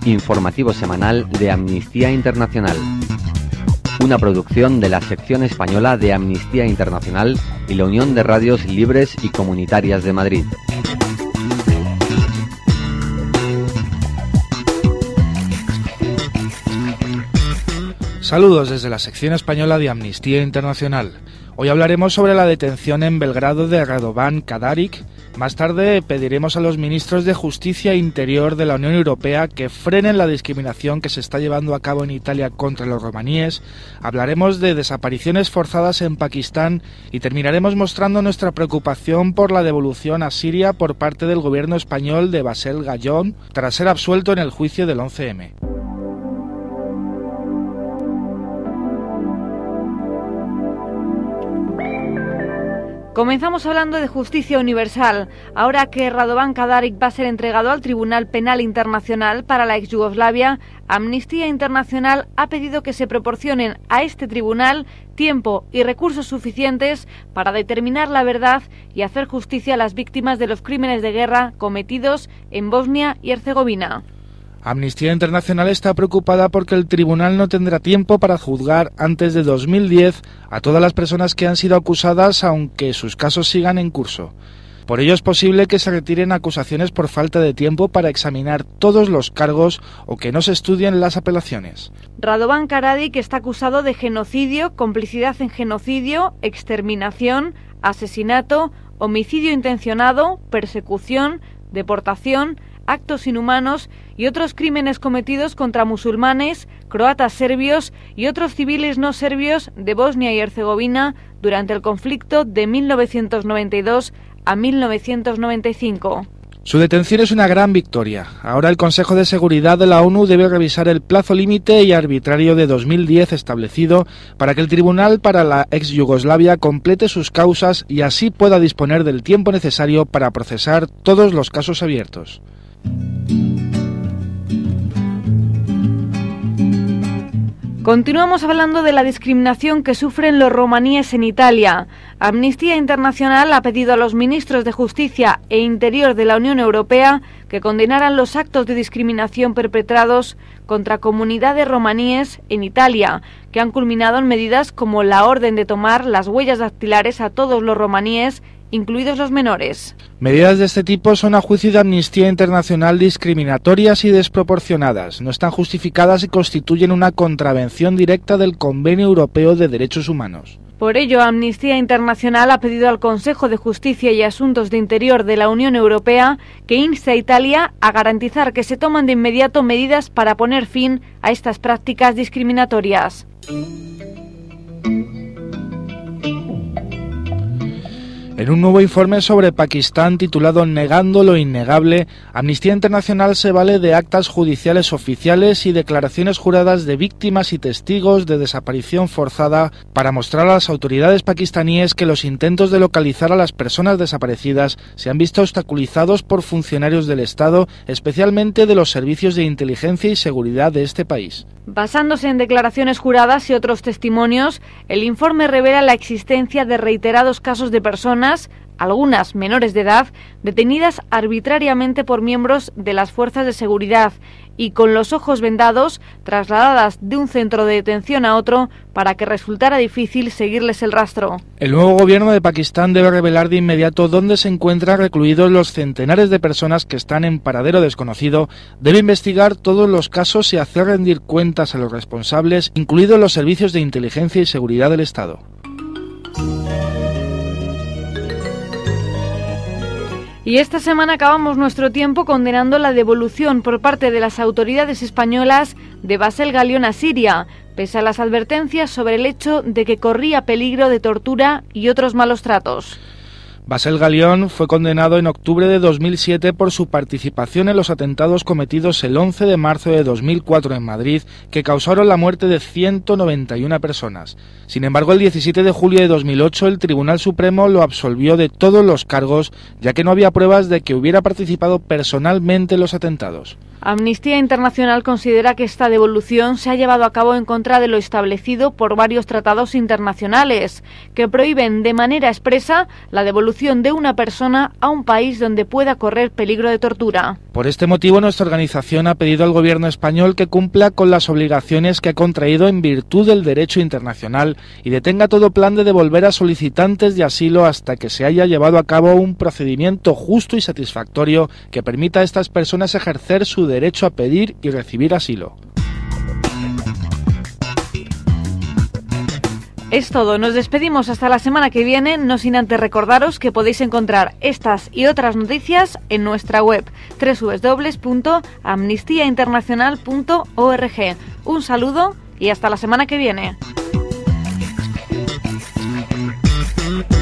informativo semanal de Amnistía Internacional. Una producción de la sección española de Amnistía Internacional y la Unión de Radios Libres y Comunitarias de Madrid. Saludos desde la sección española de Amnistía Internacional. Hoy hablaremos sobre la detención en Belgrado de Radovan Karadzic. Más tarde pediremos a los ministros de Justicia e Interior de la Unión Europea que frenen la discriminación que se está llevando a cabo en Italia contra los romaníes. Hablaremos de desapariciones forzadas en Pakistán y terminaremos mostrando nuestra preocupación por la devolución a Siria por parte del gobierno español de Bassel Gallón tras ser absuelto en el juicio del 11M. Comenzamos hablando de justicia universal, ahora que Radovan Karadzic va a ser entregado al Tribunal Penal Internacional para la ex Yugoslavia. Amnistía Internacional ha pedido que se proporcionen a este tribunal tiempo y recursos suficientes para determinar la verdad y hacer justicia a las víctimas de los crímenes de guerra cometidos en Bosnia y Herzegovina. Amnistía Internacional está preocupada porque el tribunal no tendrá tiempo para juzgar antes de 2010 a todas las personas que han sido acusadas, aunque sus casos sigan en curso. Por ello es posible que se retiren acusaciones por falta de tiempo para examinar todos los cargos o que no se estudien las apelaciones. Radovan Karadzic está acusado de genocidio, complicidad en genocidio, exterminación, asesinato, homicidio intencionado, persecución, deportación, actos inhumanos y otros crímenes cometidos contra musulmanes, croatas serbios y otros civiles no serbios de Bosnia y Herzegovina durante el conflicto de 1992 a 1995. Su detención es una gran victoria. Ahora el Consejo de Seguridad de la ONU debe revisar el plazo límite y arbitrario de 2010 establecido para que el Tribunal para la ex Yugoslavia complete sus causas y así pueda disponer del tiempo necesario para procesar todos los casos abiertos. Continuamos hablando de la discriminación que sufren los romaníes en Italia. Amnistía Internacional ha pedido a los ministros de Justicia e Interior de la Unión Europea que condenaran los actos de discriminación perpetrados contra comunidades romaníes en Italia, que han culminado en medidas como la orden de tomar las huellas dactilares a todos los romaníes, incluidos los menores. Medidas de este tipo son, a juicio de Amnistía Internacional, discriminatorias y desproporcionadas. No están justificadas y constituyen una contravención directa del Convenio Europeo de Derechos Humanos. Por ello, Amnistía Internacional ha pedido al Consejo de Justicia y Asuntos de Interior de la Unión Europea que inste a Italia a garantizar que se toman de inmediato medidas para poner fin a estas prácticas discriminatorias. En un nuevo informe sobre Pakistán titulado Negando lo innegable, Amnistía Internacional se vale de actas judiciales oficiales y declaraciones juradas de víctimas y testigos de desaparición forzada para mostrar a las autoridades pakistaníes que los intentos de localizar a las personas desaparecidas se han visto obstaculizados por funcionarios del Estado, especialmente de los servicios de inteligencia y seguridad de este país. Basándose en declaraciones juradas y otros testimonios, el informe revela la existencia de reiterados casos de personas, algunas menores de edad, detenidas arbitrariamente por miembros de las fuerzas de seguridad y con los ojos vendados, trasladadas de un centro de detención a otro para que resultara difícil seguirles el rastro. El nuevo gobierno de Pakistán debe revelar de inmediato dónde se encuentran recluidos los centenares de personas que están en paradero desconocido, debe investigar todos los casos y hacer rendir cuentas a los responsables, incluidos los servicios de inteligencia y seguridad del Estado. Y esta semana acabamos nuestro tiempo condenando la devolución por parte de las autoridades españolas de Bassel Gallón a Siria, pese a las advertencias sobre el hecho de que corría peligro de tortura y otros malos tratos. Bassel Gallón fue condenado en octubre de 2007 por su participación en los atentados cometidos el 11 de marzo de 2004 en Madrid, que causaron la muerte de 191 personas. Sin embargo, el 17 de julio de 2008 el Tribunal Supremo lo absolvió de todos los cargos, ya que no había pruebas de que hubiera participado personalmente en los atentados. Amnistía Internacional considera que esta devolución se ha llevado a cabo en contra de lo establecido por varios tratados internacionales, que prohíben de manera expresa la devolución de una persona a un país donde pueda correr peligro de tortura. Por este motivo, nuestra organización ha pedido al gobierno español que cumpla con las obligaciones que ha contraído en virtud del derecho internacional y detenga todo plan de devolver a solicitantes de asilo hasta que se haya llevado a cabo un procedimiento justo y satisfactorio que permita a estas personas ejercer su derecho a pedir y recibir asilo. Es todo, nos despedimos hasta la semana que viene, no sin antes recordaros que podéis encontrar estas y otras noticias en nuestra web www.amnistiainternacional.org. Un saludo y hasta la semana que viene.